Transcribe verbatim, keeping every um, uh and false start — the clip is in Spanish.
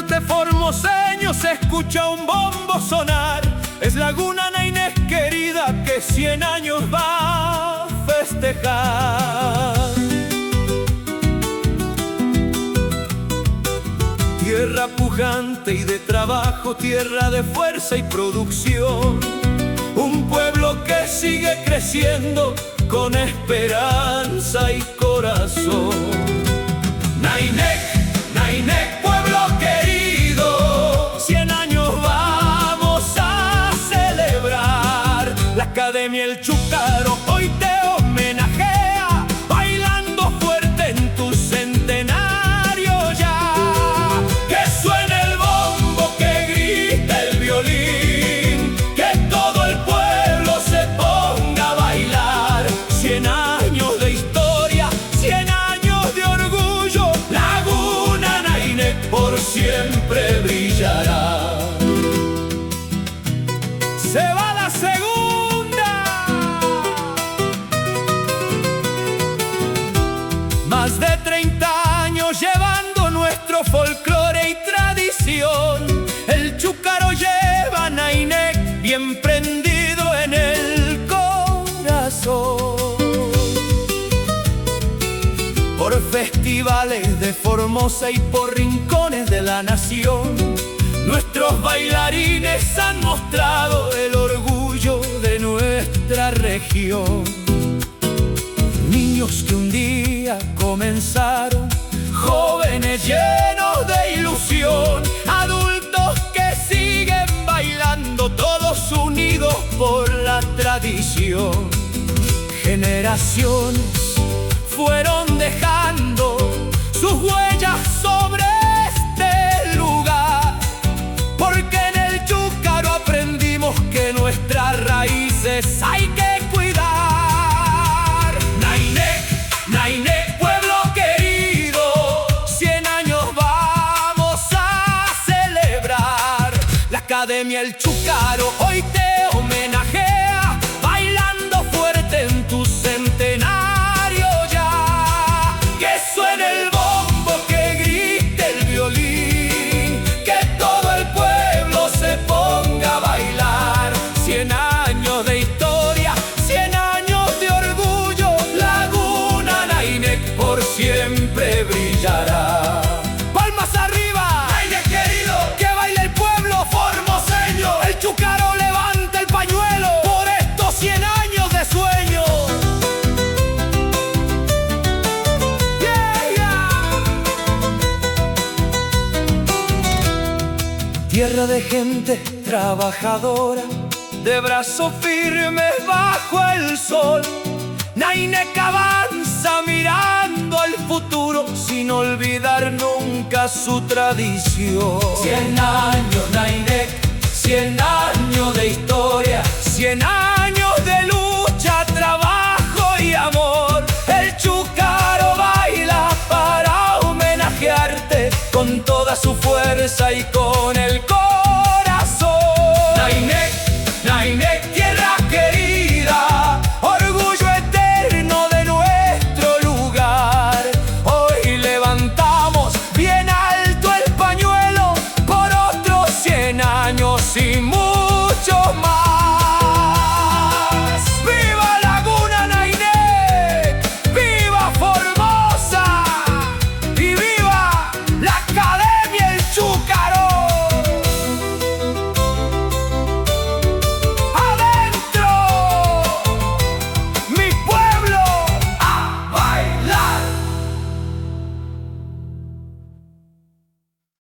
de formoseño se escucha un bombo sonar. Es Laguna Nainés querida que cien años va a festejar. Tierra pujante y de trabajo, tierra de fuerza y producción. Un pueblo que sigue creciendo con esperanza y corazón. Nainec, Nainec, pueblo querido, cien años vamos a celebrar. La Academia El Chúcaro hoy te homenajea, bailando fuerte en tu centenario ya. Que suene el bombo, que grite el violín, que todo el pueblo se ponga a bailar. Cien años de historia, cien años de orgullo, Laguna Nainec por siempre brillará. Se va la segunda. Más de treinta años llevando nuestro folclore y tradición. El Chúcaro lleva a Nainec bien prendido en el corazón. Por festivales de Formosa y por rincones de la nación, nuestros bailarines han mostrado el orgullo de nuestra región. Niños que un día comenzaron, jóvenes llenos de ilusión, adultos que siguen bailando, todos unidos por la tradición. Generaciones fueron dejando sus huellas sobre este lugar, porque en el Chúcaro aprendimos que nuestras raíces hay que cuidar. Nainec, Nainec, pueblo querido, cien años vamos a celebrar. La Academia El Chúcaro hoy te homenajea, bailando fuerte en tu centenario ya. Que suene el bombo, que grite el violín, que todo el pueblo se ponga a bailar. Cien años de historia, cien años de orgullo, Laguna Nainec por siempre brillará. ¡Palmas arriba! ¡Nainec querido! ¡Que baile el pueblo formoseño! El Chúcaro levanta el pañuelo por estos cien años de sueño. Yeah, yeah. Tierra de gente trabajadora, de brazos firmes bajo el sol. Nainec avanza mirando al futuro sin olvidar nunca su tradición. Cien años Nainec